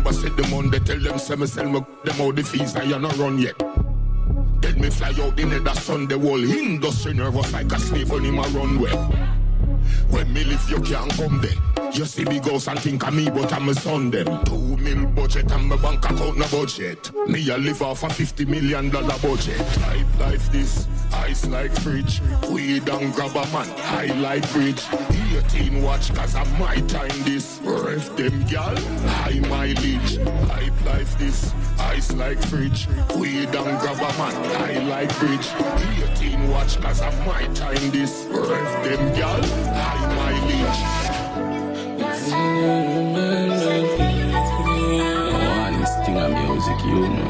said the Monday, tell them sell me them all the fees and you not run yet. Then me fly out in the Sunday, whole industry nervous like a slave on him a runway. When me live, you can't come there. You see me ghost and think of me, but I'm a son them. 2 mil budget and my bank account no budget. Me a live off a $50 million budget. Type life this, ice like fridge. Weed and grab a man, high like bridge. 18 watch cause I my time this. Ref them gal, high mileage. Type life this, ice like fridge. Weed and grab a man, high like bridge. 18 watch cause I my time this. Ref them gal, high mileage. This thing of music, you know,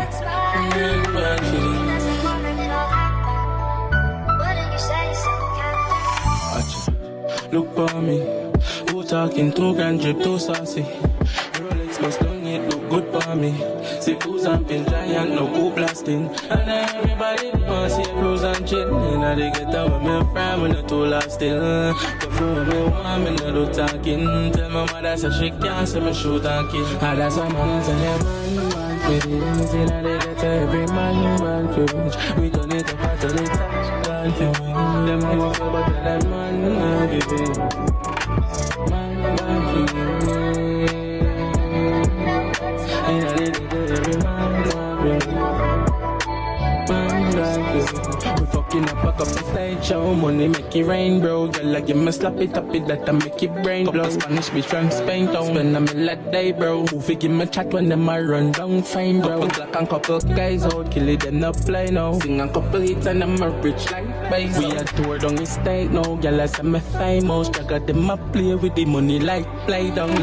look for me, who talking 2 grand drip, too saucy. Rolex must don't it look good for me. See Bruce and Pin Giant, no cool blasting. And everybody wants see Bruce and Chin. And they get out with me from when the two last still. Before me want me no do talking. Tell my mother say she can't see me shoot and kill. And that's why man say man for this. And they get to every man for rich. We don't need to battle the top gun for win. Them who feel but tell them man give it. Man for you. And they get to every man for we fucking up a couple stage show. Money make it rain, bro. Girl, like give me slap it up it that I make it brain blow. Spanish bitch from Spain town. Spend a million day, bro. Who fi give me chat when them a run down fine, bro. Couple black and couple guys out, kill it them not play now. Sing a couple hits and I'm a rich like base. We a tour down the state now. Girl, I say me famous. Jagger them a play with the money like play down.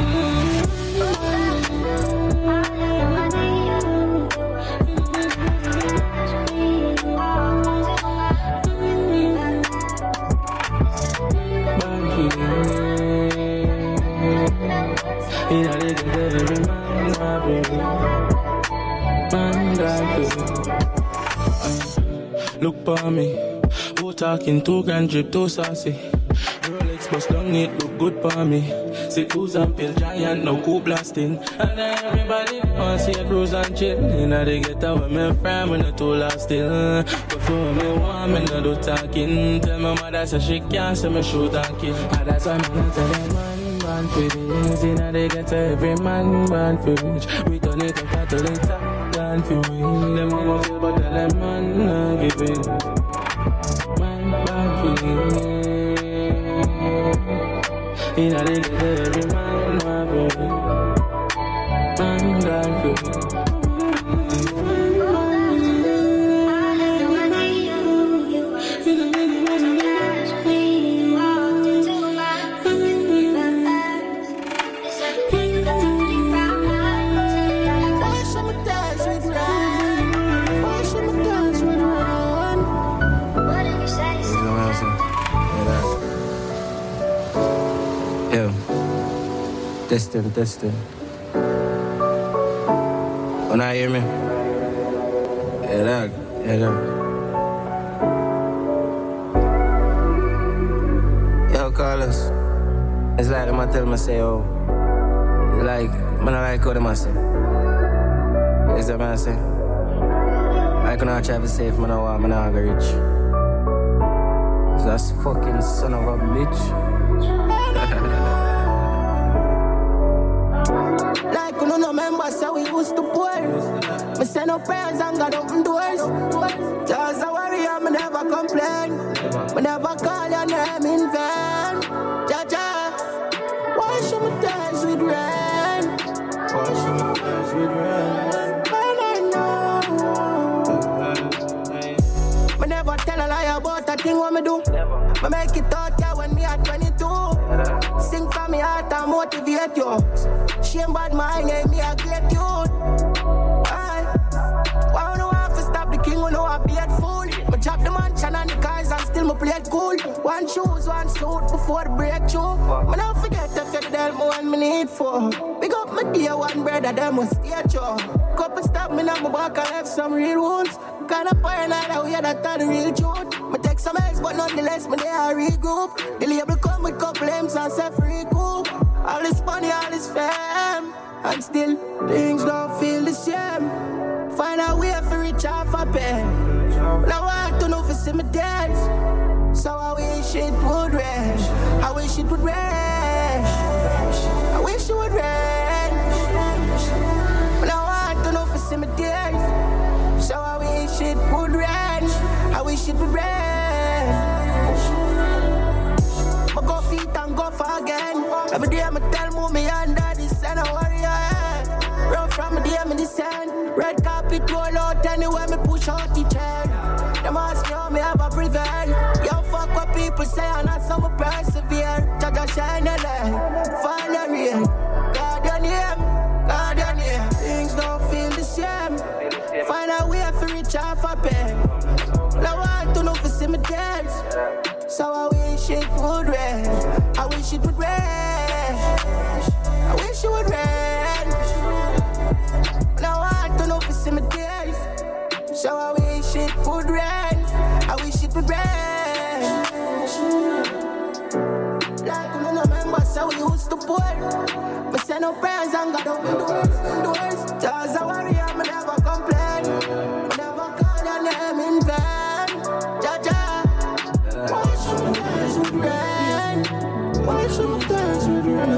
Look for me, who talking 2 grand drip, too saucy. Rolex bust down it, look good for me. See Bruce and Pin Giant, no cool blasting. And everybody wants see Bruce and Chin. And they get out with me from when the two last still. Before me want me no do talking. Tell my mother say she can't see me shoot and kill. And that's why me not tell them man for this. And they get to every man for rich. We don't need to battle the top gun for win. Them who feel but tell them man give it. Man for this. In a day, every man for it. Man for it. Testing. When I hear me? Yeah, dog. Yo, Carlos. It's like them I tell me, say, oh. Like, man, I like how them I say. Is that man I say? I cannot travel safe, man, I want, man, I go rich. That's fucking son of a bitch. So we used to pour. Me send up prayers and God open doors. Just a warrior, me never complain. Me never call your name in vain. Jaja, why should me dance with rain? And I know. Me never tell a lie about a thing what me do. Me make it out here when me at 22. Sing from me heart and motivate you. Shame bad mind, name me a great youth. Why no have to stop the king when no I be at fool? Me chop the mansion and the cars and still me play it cool. One shoes, one suit before the breakthrough. Me don't forget to feel the more one me need for. Big up my dear one brother, them was stay true. Couple stop me now, my back I have some real wounds. Kinda paranoid out here that are the real truth. Me take some eggs but nonetheless me they are regroup. The label come with couple M's and say free cool. All this money, all this fame. I And still, things don't feel the same. Find a way for reach out for pain. Now I want to know if it's in my dance. So I wish it would rain. I wish it would rain. I wish it would rain. Now I want to know if it's in my dance. So I wish it would rain. I wish it would rain. I go feet and go for again. Every day I'ma tell mommy and daddy, son, I worry your head. Run from the day I'm in the sand. Red carpet roll out anywhere me push out the chain. Them ask me how me ever prevail. Yo, fuck what people say and that's how we persevere. Jaja shine a light, find a rain. God your name, God your name. Things don't feel the same. Find a way for reach out for pain. Now I want to know if it's in my dance. So I wish it would rain. I wish it would rain. I wish it would rain. Now I want to know if it's in my days. So I wish it would rain. I wish it would rain. Like me no remember so we used to pour. Me say no prayers and God open doors. Just a warrior, me never complain. Me never call your name in vain. Jaja, why should my days would rain? Why should my days would rain?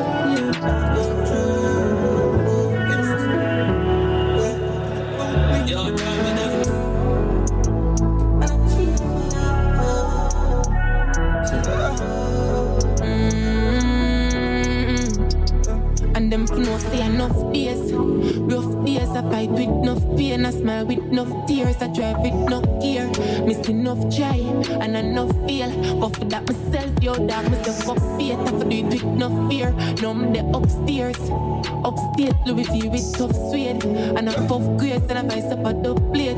And them no say enough days. Rough days I fight with enough pain. I smile with enough tears. I drive with enough gear. Miss enough try and enough fail. Go for that myself, yo dog. Myself fuck faith. I for do it with enough fear. Now I'm the upstairs. Upstate Louis V with tough suede. And a puff grace and a vice up a double plate.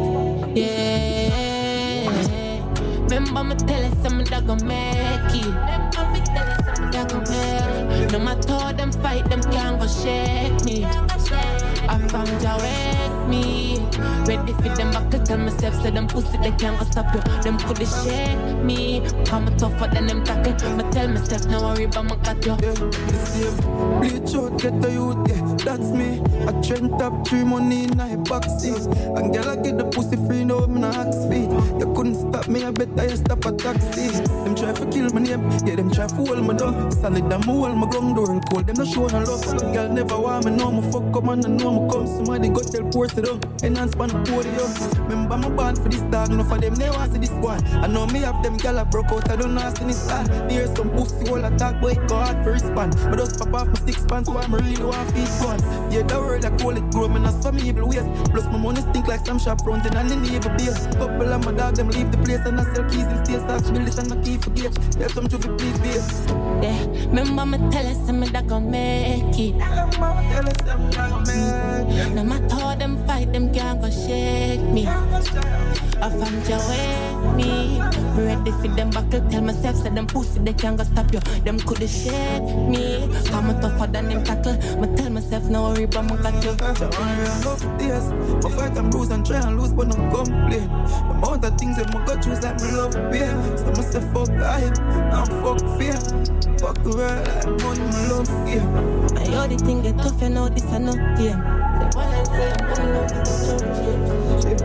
Yeah. Remember me tell us some that gon' make it. Remember me tell us some that gon' make it. No matter how them fight, them can't go shake me. I found you with me. Ready for them back to tell myself, say them pussy they can't go stop you. Them coulda shake me. Come tougher than them tackle. But tell myself no worry about my cat you. Yeah, the same. Bleach out, get the youth, yeah, that's me. I trend top 3 money in my backseat. And girl I get the pussy free now, I'm not axe feet. You couldn't stop me, I bet I stop a taxi. Them try to kill my name, yeah, them try to hold me down. Solid, them hold my gun door and cold. Them not show no love. Girl never want me, know me fuck come on and know me come. Somebody got tell force it down. Enhance pan the podium. Remember my band for this dog, no for them, they want to see this one. I know me have them gal I broke out, I don't know how to this style. Here's some pussy all attack, but it go hard for respond. But just pop off my 6 pants, so I'm really want feet gone. Yeah, the word I call it grow, man, I saw me evil ways. Plus my money stink like some shop front and the naval base. Couple of my dog, them leave the place and I sell keys and stay stocks, build this and I keep forget. Tell some to be please be. Yeah, remember me tell us some that gon' make it. Remember tell us some that gon' make it. No matter how them fight, them can't go shake me. I found you with me. Ready for them buckle, tell myself, say them pussy they can't go stop you. Them coulda shake me. Come tougher than them tackle. Me tell myself no worry about my cat you. So only enough days. I fight and bruise and try and lose, but no complain. The amount of things that my gut choose like me love pain. So I say fuck hype and fuck fear. Fuck the world like money, my love game. I heard the thing get tough, you know this is no game. The one I say I'm gonna love you, don't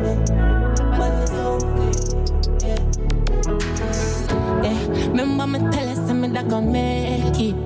yeah. Remember me tell us something that gon' make it.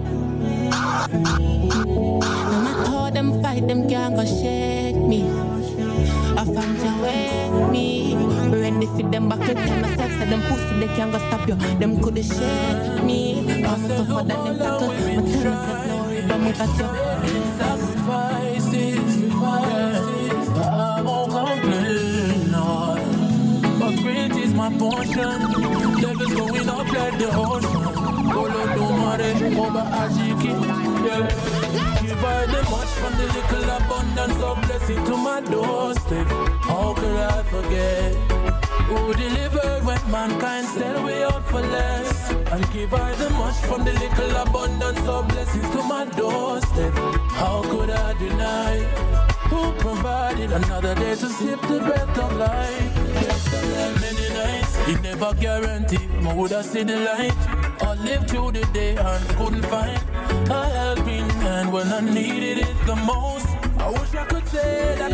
No matter how them fight, them can't go shake me. I found you with me. Ready for them back to tell myself, say them pussy they can't go stop you. Them coulda shake me. I'm tougher than them tackle. But tell myself no worry about me got you. Sacrifices, but I won't complain. No. But great is my portion. Levels going up like the ocean. Bolo domare, oba ajiki. Yeah. Give I the much from the little abundance of blessing to my doorstep. How could I forget? Who delivered when mankind sell way out for less? And give I the much from the little abundance of blessings to my doorstep. How could I deny? Who provided another day to sip the breath of life? Many nights, it never guaranteed I would have seen the light. I lived through the day and couldn't find a helping hand when I needed it the most.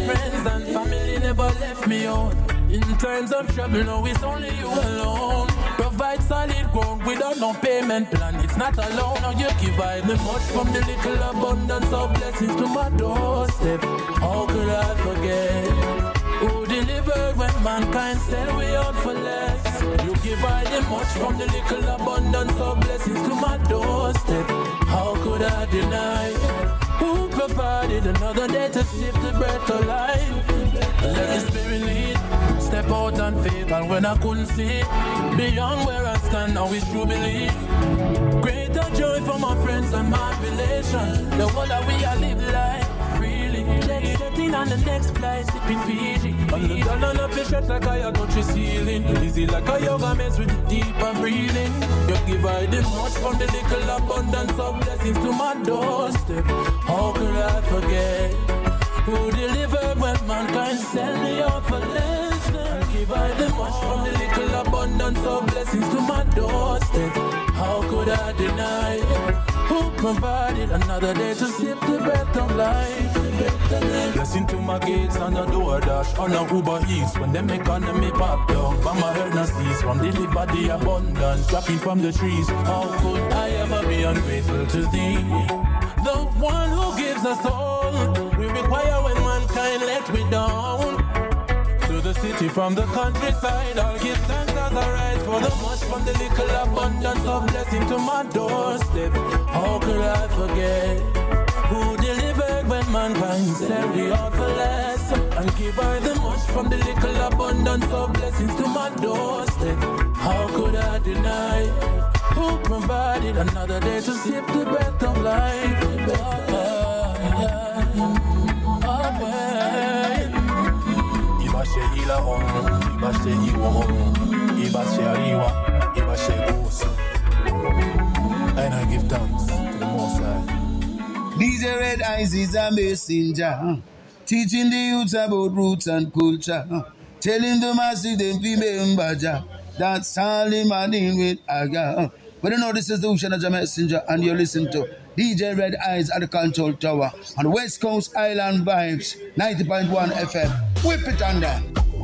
friends and family never left me out. In times of trouble, no, it's only you alone. Provide solid ground without no payment plan. It's not alone, now you provide me much from the little abundance of blessings to my doorstep. How could I forget who delivered when mankind said we out for less? You provide me much from the little abundance of blessings to my doorstep. How could I deny? Who provided another day to sip the breath of life? Let the spirit lead. Step out on faith, and when I couldn't see beyond where I stand, now it's true belief. Greater joy for my friends and my relations. The whole that we are live life freely. Next setting on the next flight, sipping Fiji. On the dollar of fish like I touch the ceiling. Easy like a yoga mess with the deeper breathing. You give I the much from the little abundance of blessings to my doorstep. How could I forget who delivered when mankind sent me out for less? Give I the much from the little abundance of blessings to my doorstep. How could I deny? Who provided another day to sip the breath of life? Blessing to my gates and a DoorDash on a Uber Eats. When them economy pop down, but my heart not cease from deliver the abundance dropping from the trees. How could I ever be ungrateful to thee? The one who gives us all we require when mankind let we down. To the city from the countryside, I'll give thanks as I rise for the much from the little abundance of blessing to my doorstep. How could I forget who delivered when mankind said we are for less? And give I the much from the little abundance of blessings to my doorstep. How could I deny? Who provided another day to sip the breath of life? Ibashe ila ibashe iwa ibashe ariwa, ibashe gosu. And I give thanks to the Most High. DJ Red Eyes is a messenger, teaching the youth about roots and culture, telling the masses them remember Jah. That's all him a deal with Aga. But you know this is the Ushana Messenger, and you listen to DJ Red Eyes at the Control Tower on West Coast Island Vibes 90.1 FM. Whip it under.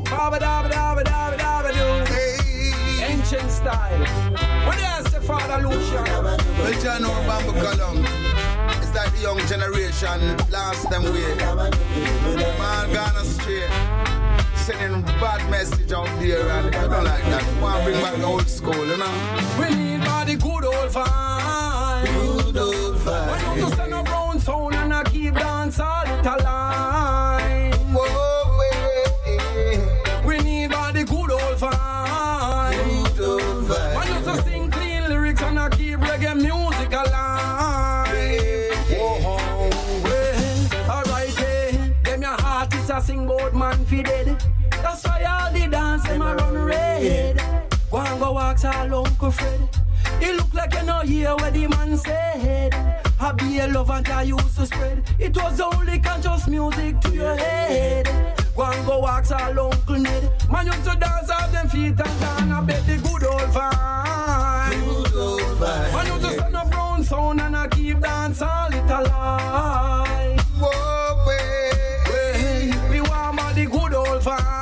Ancient style. What else the Father Lucian? Well, you know Bamboo Column. It's like the young generation last them way. Man gone astray. Sending bad message out there, and I don't like that. Want to bring back the old school, you know? We need body good old vibe. Good old vibe. When you to send a brown sound and I keep dance all it alive. Whoa, we need body good old vibe. Good old vibe. When you to sing clean lyrics and I keep reggae music alive. Whoa, well, alright, them your heart is a sing bout man fi dead. That's why all the dance them a run red. Go and go walks all Uncle Fred. It look like you know hear what the man said. I be a love and I used to spread. It was only conscious music to your head. Go and go walks all Uncle Ned. Man used to dance off them feet and down. I bet the good old vibe. Good old vibe. Man used to stand up brown sound and I keep dance all it alive. Whoa, we want the good old vibe.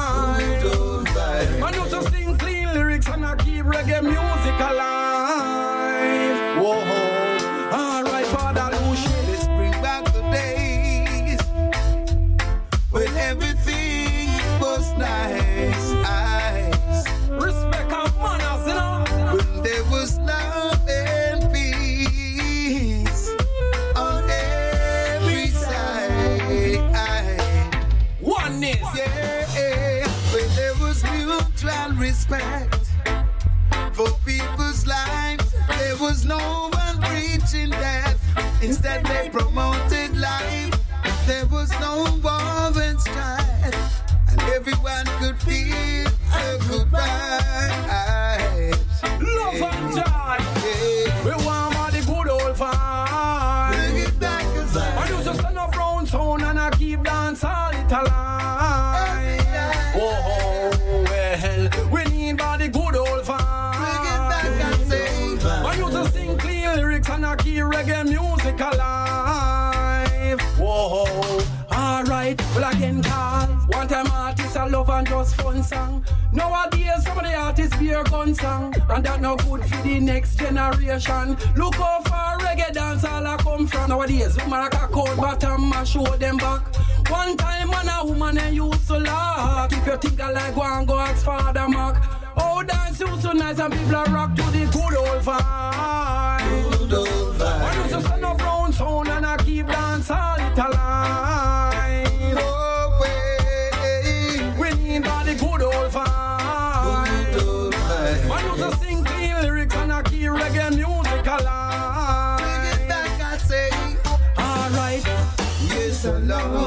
Man used to sing clean lyrics and I keep reggae music alive. Whoa. Alright, Father Lucian. Let's bring back the days when everything was nice. Respect our manners, you know. When there was love and peace on every side. Oneness. Yeah, when there was mutual respect for people's lives, there was no one preaching death. Instead, they promoted life. There was no war and strife, and everyone could feel the good vibes. Love and joy. Yeah. We want all the good old vibe. Bring it back aside. I used to stand up round sound and I keep dance all it alive. Oh, well, we need all the good old vibe. Bring it back and say. I used to sing clean lyrics and I keep reggae music alive. Whoa, alright. Alright, well again call. One time artists I love and just fun song. Nowadays some of the artists beer gun song, and that no good for the next generation. Look how far reggae dance all I come from. Nowadays woman like a cold bottom and show them back. One time man a woman and used to laugh. If you think I like one go ask Father Mark. Oh dance you so nice and people are rock to the good old vibe. Good old vibe. Why don't you send a brown sound and I keep dance all it alive. Oh way. We need all the good old vibe. Good old vibe. Why don't you sing clean lyrics and I keep reggae music alive. Bring it back I say. Alright. Yes alone.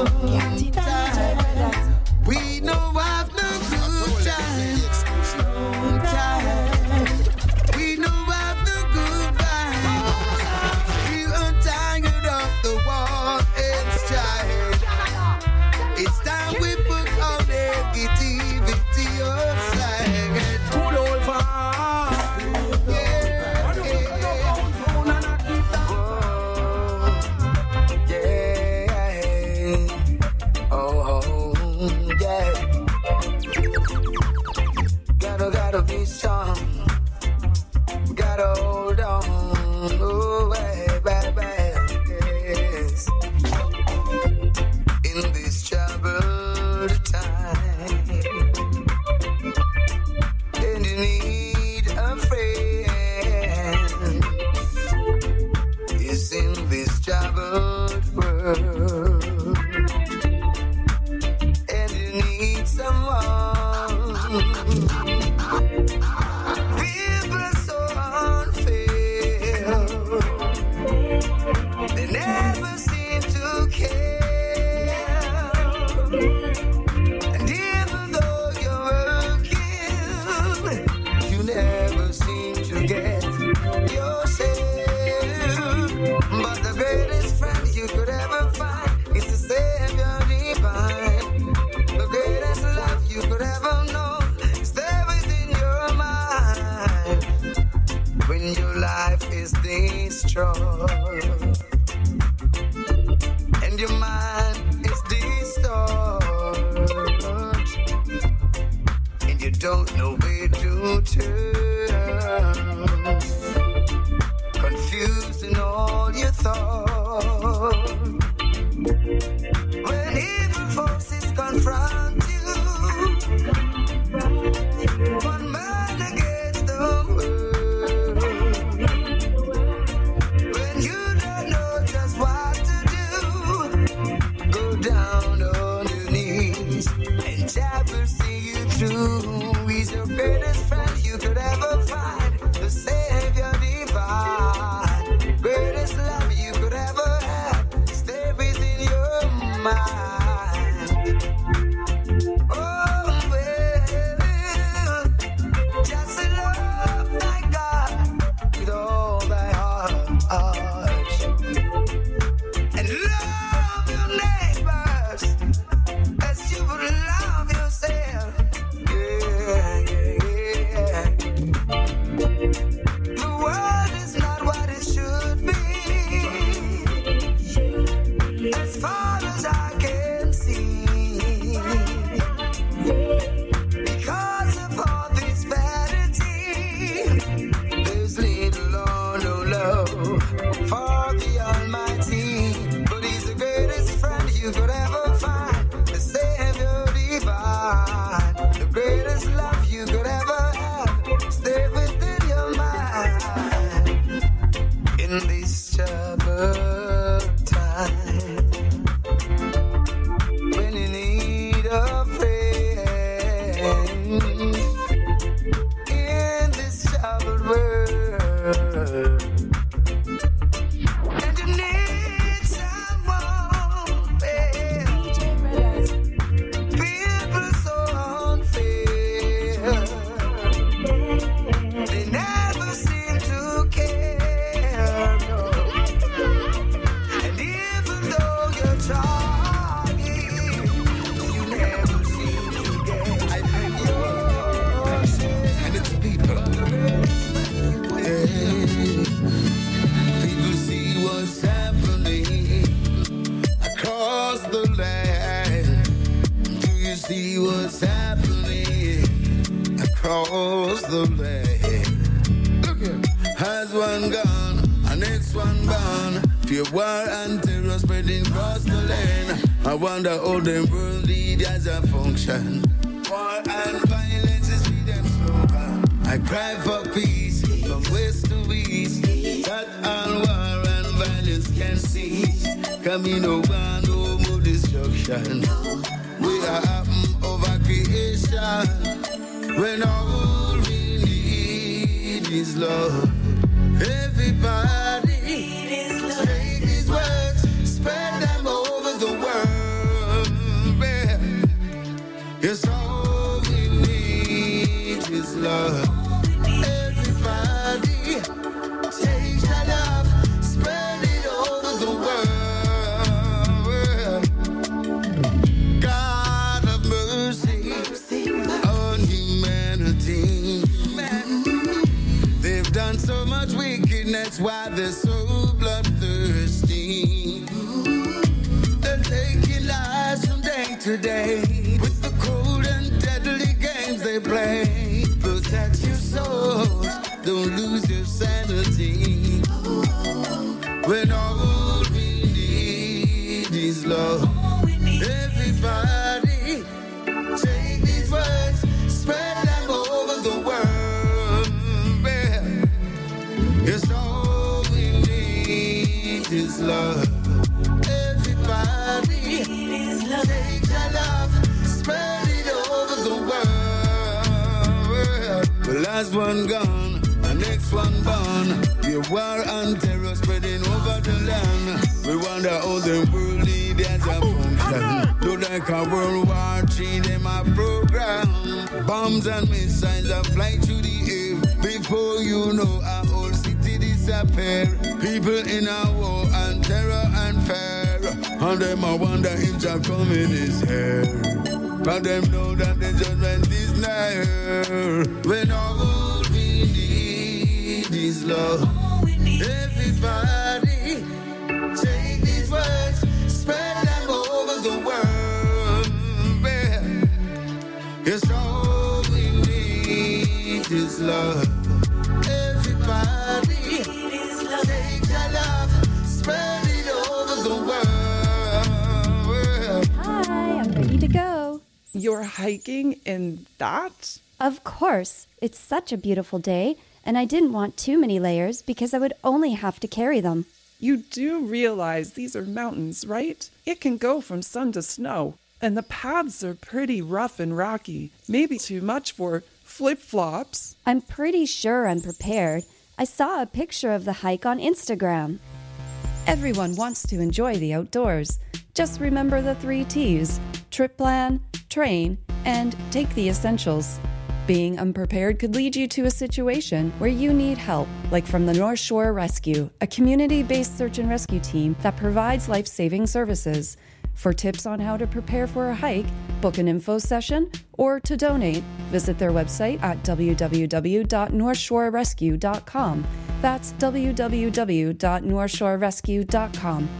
We know I've no good time. We know I've no good vibes. We are tired of the war and strife. It's time we put all negativity aside. Good old vibe. Gotta be strong. Gotta hold on. Oh, baby. Yes. In this troubled time, and you need a friend. Yes, in this troubled world, and you need someone. People are so unfair. They never seem to care. And even though you're working, you never seem to get yourself. But the greatest friend you could ever find is the Savior divine. The greatest love you could ever know. When your life is destroyed and your mind is distorted and you don't know where to turn, confused in all your thoughts, when evil forces confront you, one man against the world. He's the greatest friend you could ever find, the Savior divine, greatest love you could ever have, stay within your mind. Oh, well, just love thy God with all thy heart, and love your neighbors as you would love yourself. The world is not what it should be, as far as I can see, because of all this vanity. There's little or no love for the Almighty, but He's the greatest friend you could ever find, the Savior divine, the greatest love you could ever have, stay within your mind. In this troubled time, when you need a friend, in this troubled world, and you need someone, see what's happening across the land. Look here. Has one gone, and next one gone. Pure war and terror spreading across the land. I wonder how them world leaders are function. War and violence is with them slogan. I cry for peace from west to east. That all war and violence can cease. Coming over no more destruction. We are happen over creation. When all we need is love. Everybody take these words, spread them over the world. Yes, all we need is love. Everybody take your love, spread it over the world. God of mercy on humanity. They've done so much wickedness, why they're so bloodthirsty. They're taking lives from day to day with the cold and deadly games they play. Protect your souls, don't lose your sanity. When all we need is love. Everybody take these words, spread them over the world. Yes, all we need is love. Everybody take your love, spread it over the world. The last one gone, the next one born. Your war and terror spreading over the land. We wonder how the world leaders are function. Look like a World War III, them a program. Bombs and missiles are flying through the air. Before you know, our whole city disappear. People in a war and terror and fear. And them a wonder if Jah coming is here. But them know that the judgment is near. When all we need is love. Everybody take these words, spread them over the world. Yes, all we need is love. Everybody take your love, spread it over the world. Hi, I'm ready to go. You're hiking in that? Of course. It's such a beautiful day, and I didn't want too many layers because I would only have to carry them. You do realize these are mountains, right? It can go from sun to snow, and the paths are pretty rough and rocky. Maybe too much for flip-flops. I'm pretty sure I'm prepared. I saw a picture of the hike on Instagram. Everyone wants to enjoy the outdoors. Just remember the 3 T's: trip plan, train, and take the essentials. Being unprepared could lead you to a situation where you need help, like from the North Shore Rescue, a community-based search and rescue team that provides life-saving services. For tips on how to prepare for a hike, book an info session, or to donate, visit their website at www.northshorerescue.com. That's www.northshorerescue.com.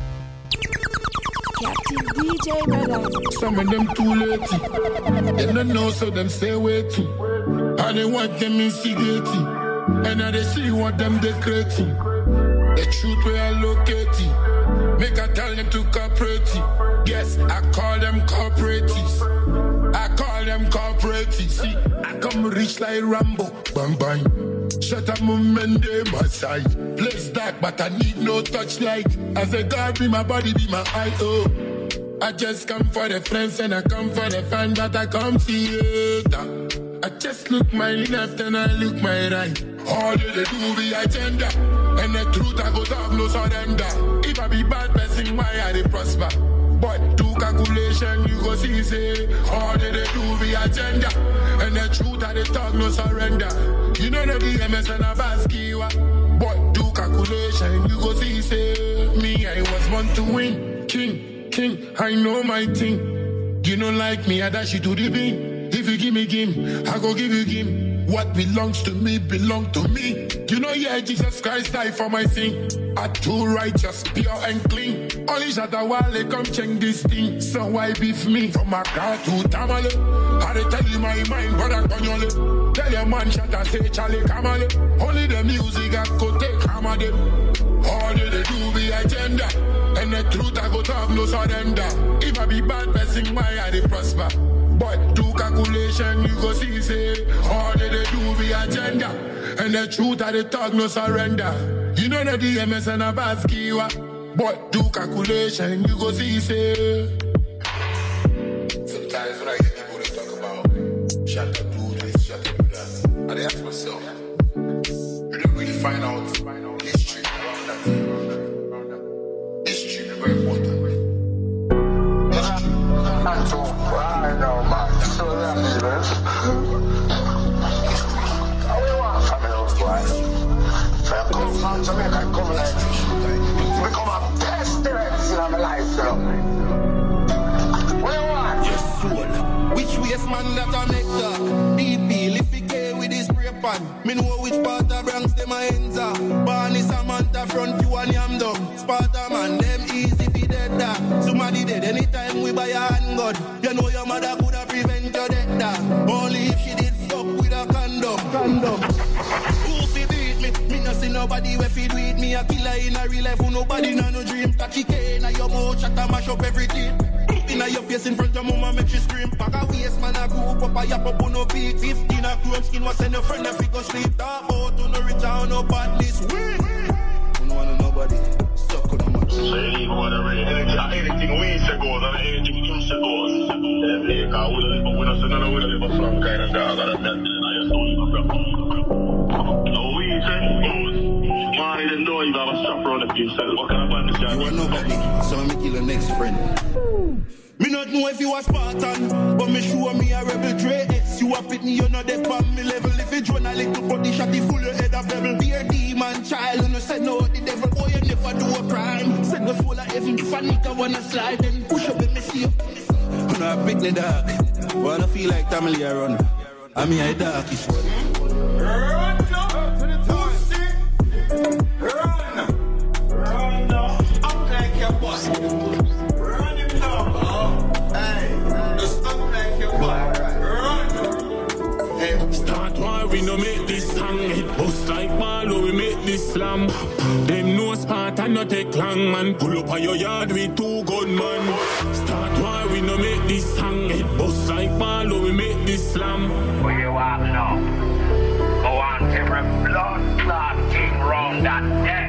Captain DJ Red Eyes. Some of them too late. They don't know, so them say way too. And they want them instigating. And now they see what them decorating. The truth we are locating. Make I tell them to cooperate. Yes, I call them cooperatives. I call them cooperatives. See, I come rich like Rambo. Bang bang. Shut up, movement, they my side. Place dark, but I need no touchlight. As a God be my body, be my eye. Oh, I just come for the friends and I come for the fun, but I come theater. I just look my left and I look my right. All they do the agenda, and the truth I go talk no surrender. If I be bad person, why I they prosper? But do calculation, you go see, say, all they do the agenda, and the truth I they talk no surrender. You know the DMS and a baskiwa. But do calculation, you go see, say, me, I was born to win. King, I know my thing. You don't like me, I dash you to the beam. If you give me game, I go give you game. What belongs to me, belong to me. You know, yeah, Jesus Christ died for my sin. I too righteous, pure and clean. Only shot a while they come check this thing. So why beef me from my car to Tamale? I dey tell you my mind, brother Konyole. Tell your man shut and say Charlie Kamale. Only the music I could take hammer them. All they do be agenda. And the truth I go talk no surrender. If I be bad person, why I dey prosper? But do calculation, you go see, say, all they do be agenda. And the truth I dey talk no surrender. You know the DMS and a baskiwa. But do calculation, you go see, say. Sometimes when I hear people they talk about shut up, do this, shut up, do that, I dey ask myself, you don't really find out history around that. History is very important. I know, man. So that means I will want family house, boy. So I come from Jamaica, I come like this. Become a pestilence in my life, you know. What do you want? Yes, soul. Which waste man that I make that? DP, Liffy with this spray pan. Me know which part of Bronx them a enter. Barney Samantha front you and yam dog. Sparta man, them easy fi dead that. Somebody dead anytime we buy a handgun. You know your mother coulda prevent your death that. Only if she did fuck with a condom. Who fi beat me? Me no see nobody we fi do it. Me a killer in a real life who nobody no dream. Tachi K in your mouth, shut and mash up everything. Inna your face in front of mama make she scream. Pack a waist man a group up a yap up on no beat. 15 a chrome skin was send your friend if you go sleep. Talk about to no rich or no badness. You don't want nobody. Suck on no much. So you leave over the rain. Anything we say goes and anything him say goes. Them nigga we don't live a from kind of dog and that I just don't live a from. No we say goes. Man didn't know you have a strap around the yourself. What kind of badness you are nobody, so I make you the next friend. Me not know if you a Spartan, but me sure me a rebel Dre X. You a pit me, you know that on me level. If you join a little body shot, you full your head of devil. Be a demon child, and you say no the devil. Boy, you never do a crime. Send the soul of heaven, if a nigga wanna slide, then push up and me see you. You know I pick the dark, wanna feel like Tamale run. I mean I dark is one. Run up to the pussy. Run up. I'm like your boss. Start war, we no make this song. It bust like ball, we make this slam. Them no spot and no take long, man. Pull up on your yard with 2 gunman. Start war, we no make this song. It bust like ball, we make this slam. Where you are now? Go on, every blood clot king round that deck.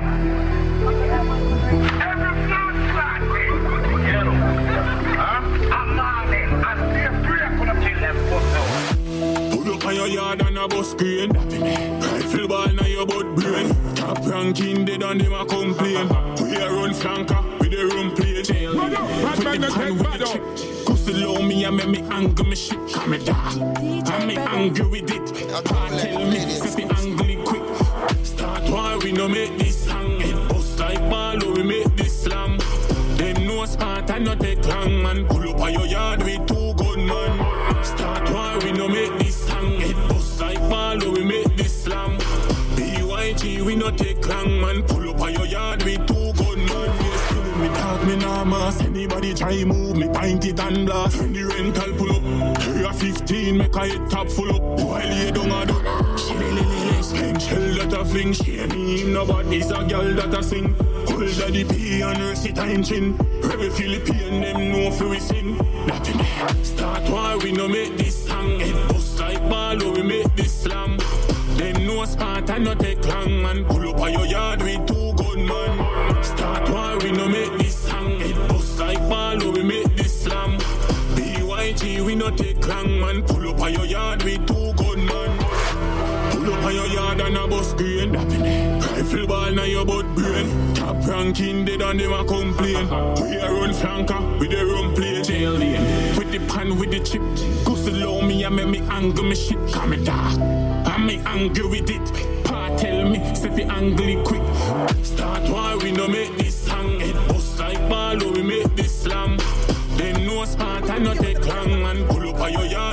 Every blood clot king. You know? Huh? I'm morning. I see a prayer for the kill them pussy. Pull up on your yard and a bus screen. Rifle ball na your butt brain. Top ranking dead and them a complain. We a run flanker with the room play. Put the pan with the chip. Cause allow me and make me angry me shit. Come me dark. And me angry with it. Tell me if me angry quick. Start war we no make this song. It bust like ball we make this slam. Them no spot and no take long man. Pull up on your yard with 2 gunman. Start war we no make this song. It bust like ball we make this slam. BYG we no take long man. Pull up on your yard with 2 gunman. Yes, kill me talk me nah mass. Anybody try move me pint it and blast. When the rental pull up, area 15 make a head top full up. While you don't a do. Sling shell that a fling. She ain't him nobody's a girl that a sing. Hold daddy P and Mercy time chin. Every Philippine them know for we sing. Nothing there. Start war we no make this song. It bust like ball we make this slam. Them no spot and no take long man. Pull up on your yard with 2 gunman. Start war we no make this song. It bust like ball we make this slam. BYG we no take long man. Pull up on your yard with 2 gunman. Pull up on your yard and a bus green. Rifle ball na your butt brain. Top ranking dead and them a complain. We a run flanker with the rum play. Jail lane with the pan with the chip. Cause allow me and make me angry me shit. Come me dark and me angry with it. Pa tell me say fi angry quick. Start war we no make this song. It bust like ball we make this slam. Them no spot and no take long man. Pull up on your yard